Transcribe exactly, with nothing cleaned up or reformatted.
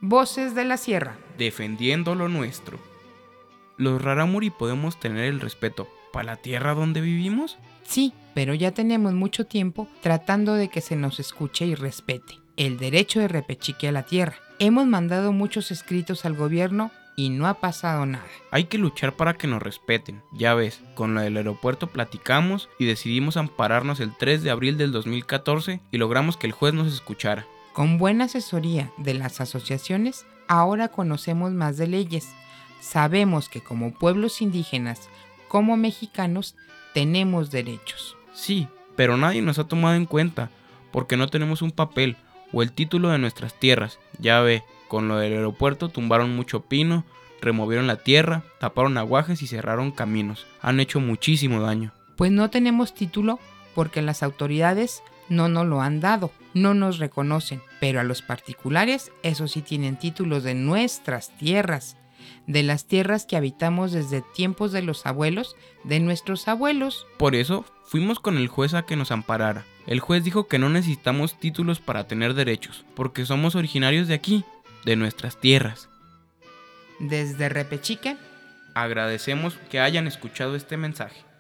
Voces de la Sierra. Defendiendo lo nuestro. ¿Los Rarámuri podemos tener el respeto para la tierra donde vivimos? Sí, pero ya tenemos mucho tiempo tratando de que se nos escuche y respete el derecho de repechique a la tierra. Hemos mandado muchos escritos al gobierno y no ha pasado nada. Hay que luchar para que nos respeten. Ya ves, con lo del aeropuerto platicamos y decidimos ampararnos el tres de abril del dos mil catorce y logramos que el juez nos escuchara. Con buena asesoría de las asociaciones, ahora conocemos más de leyes. Sabemos que como pueblos indígenas, como mexicanos, tenemos derechos. Sí, pero nadie nos ha tomado en cuenta porque no tenemos un papel o el título de nuestras tierras. Ya ve, con lo del aeropuerto tumbaron mucho pino, removieron la tierra, taparon aguajes y cerraron caminos. Han hecho muchísimo daño. Pues no tenemos título porque las autoridades no nos lo han dado, no nos reconocen, pero a los particulares, eso sí tienen títulos de nuestras tierras, de las tierras que habitamos desde tiempos de los abuelos, de nuestros abuelos. Por eso fuimos con el juez a que nos amparara. El juez dijo que no necesitamos títulos para tener derechos, porque somos originarios de aquí, de nuestras tierras. Desde Repechique, agradecemos que hayan escuchado este mensaje.